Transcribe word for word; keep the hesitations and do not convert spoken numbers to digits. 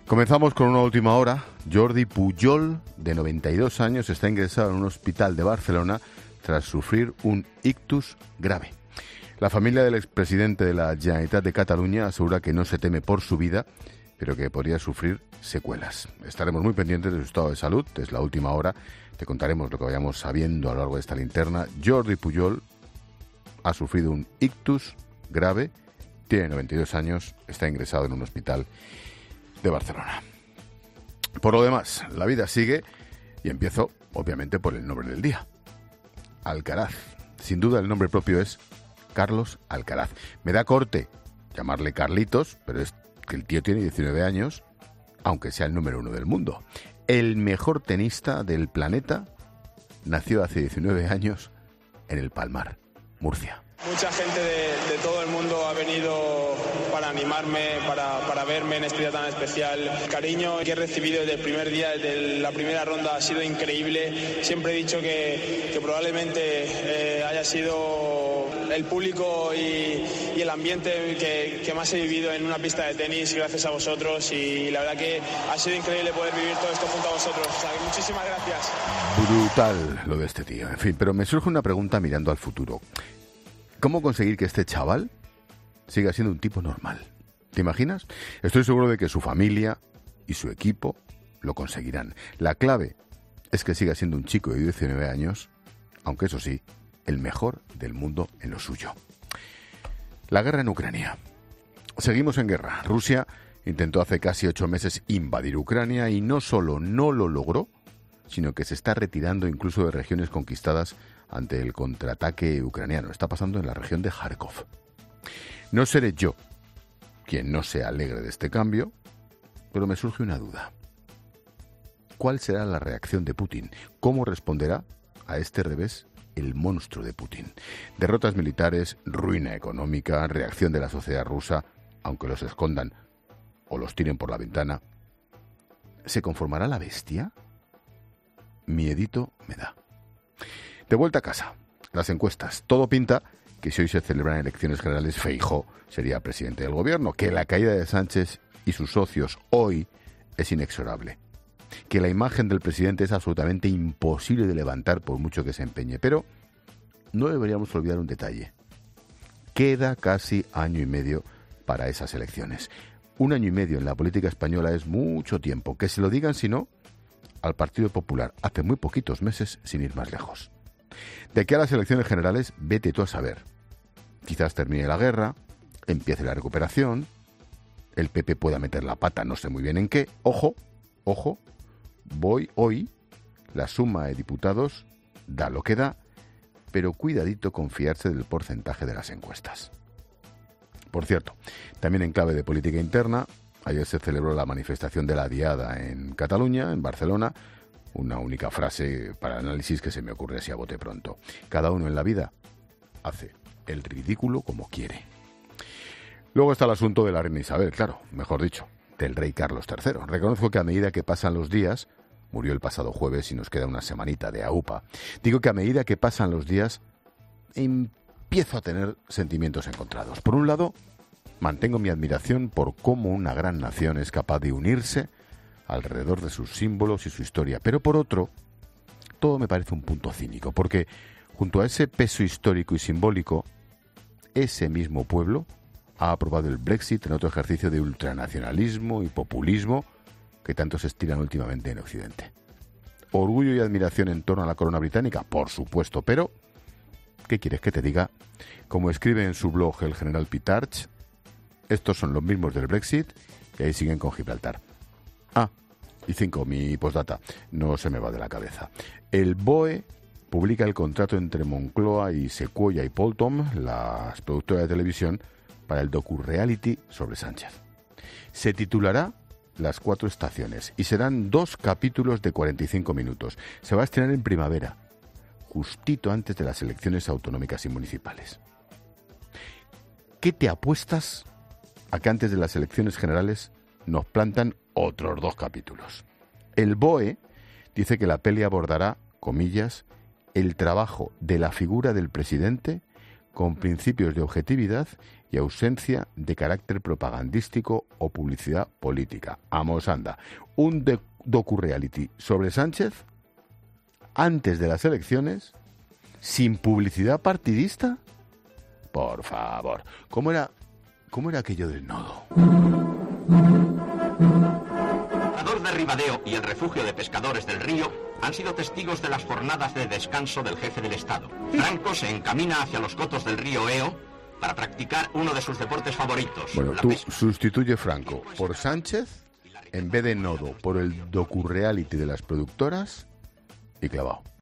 Comenzamos con una última hora. Jordi Pujol, de noventa y dos años, está ingresado en un hospital de Barcelona tras sufrir un ictus grave. La familia del expresidente de la Generalitat de Cataluña asegura que no se teme por su vida, pero que podría sufrir secuelas. Estaremos muy pendientes de su estado de salud. Es la última hora. Te contaremos lo que vayamos sabiendo a lo largo de esta linterna. Jordi Pujol ha sufrido un ictus grave, tiene noventa y dos años, está ingresado en un hospital de Barcelona. Por lo demás, la vida sigue y empiezo, obviamente, por el nombre del día. Alcaraz. Sin duda el nombre propio es Carlos Alcaraz. Me da corte llamarle Carlitos, pero es que el tío tiene diecinueve años, aunque sea el número uno del mundo. El mejor tenista del planeta nació hace diecinueve años en el Palmar, Murcia. Mucha gente de, de todo el mundo ha venido para animarme, para, para verme en este día tan especial. El cariño que he recibido desde el primer día, desde la primera ronda, ha sido increíble. Siempre he dicho que, que probablemente eh, haya sido el público y, y el ambiente que, que más he vivido en una pista de tenis gracias a vosotros, y la verdad que ha sido increíble poder vivir todo esto junto a vosotros. O sea, muchísimas gracias. Brutal lo de este tío. En fin, pero me surge una pregunta mirando al futuro. ¿Cómo conseguir que este chaval siga siendo un tipo normal? ¿Te imaginas? Estoy seguro de que su familia y su equipo lo conseguirán. La clave es que siga siendo un chico de diecinueve años, aunque eso sí, el mejor del mundo en lo suyo. La guerra en Ucrania. Seguimos en guerra. Rusia intentó hace casi ocho meses invadir Ucrania y no solo no lo logró, sino que se está retirando incluso de regiones conquistadas ante el contraataque ucraniano. Está pasando en la región de Kharkov. No seré yo quien no se alegre de este cambio, pero me surge una duda. ¿Cuál será la reacción de Putin? ¿Cómo responderá a este revés el monstruo de Putin? Derrotas militares, ruina económica, reacción de la sociedad rusa, aunque los escondan o los tiren por la ventana. ¿Se conformará la bestia? Miedito me da. De vuelta a casa, las encuestas. Todo pinta que si hoy se celebran elecciones generales, Feijóo sería presidente del gobierno, que la caída de Sánchez y sus socios hoy es inexorable, que la imagen del presidente es absolutamente imposible de levantar por mucho que se empeñe. Pero no deberíamos olvidar un detalle. Queda casi año y medio para esas elecciones. Un año y medio en la política española es mucho tiempo. Que se lo digan, si no, al Partido Popular hace muy poquitos meses, sin ir más lejos. De aquí a las elecciones generales, vete tú a saber. Quizás termine la guerra, empiece la recuperación, el P P pueda meter la pata, no sé muy bien en qué. Ojo, ojo, voy hoy, la suma de diputados da lo que da, pero cuidadito con fiarse del porcentaje de las encuestas. Por cierto, también en clave de política interna, ayer se celebró la manifestación de la Diada en Cataluña, en Barcelona. Una única frase para análisis que se me ocurre así a bote pronto. Cada uno en la vida hace el ridículo como quiere. Luego está el asunto de la reina Isabel, claro, mejor dicho, del rey Carlos tercero. Reconozco que a medida que pasan los días, murió el pasado jueves y nos queda una semanita de aupa. Digo que a medida que pasan los días, empiezo a tener sentimientos encontrados. Por un lado, mantengo mi admiración por cómo una gran nación es capaz de unirse alrededor de sus símbolos y su historia. Pero por otro, todo me parece un punto cínico, porque junto a ese peso histórico y simbólico, ese mismo pueblo ha aprobado el Brexit en otro ejercicio de ultranacionalismo y populismo que tanto se estiran últimamente en Occidente. Orgullo y admiración en torno a la corona británica, por supuesto, pero ¿qué quieres que te diga? Como escribe en su blog el general Pitarch, estos son los mismos del Brexit y ahí siguen con Gibraltar. Ah, y cinco, mi postdata, no se me va de la cabeza. El B O E publica el contrato entre Moncloa y Sequoia y Poltom, las productoras de televisión, para el docu-reality sobre Sánchez. Se titulará Las Cuatro Estaciones y serán dos capítulos de cuarenta y cinco minutos. Se va a estrenar en primavera, justito antes de las elecciones autonómicas y municipales. ¿Qué te apuestas a que antes de las elecciones generales nos plantan otros dos capítulos? El B O E dice que la peli abordará, comillas, el trabajo de la figura del presidente con principios de objetividad y ausencia de carácter propagandístico o publicidad política. Vamos, anda. Un de- docu-reality sobre Sánchez antes de las elecciones, sin publicidad partidista. Por favor. ¿Cómo era, cómo era aquello del nodo? El de Ribadeo y el refugio de pescadores del río han sido testigos de las jornadas de descanso del jefe del Estado. Franco se encamina hacia los cotos del río Eo para practicar uno de sus deportes favoritos. Bueno, la tú pesca. sustituye Franco por Sánchez, en vez de nodo, por el docu-reality de las productoras y clavado.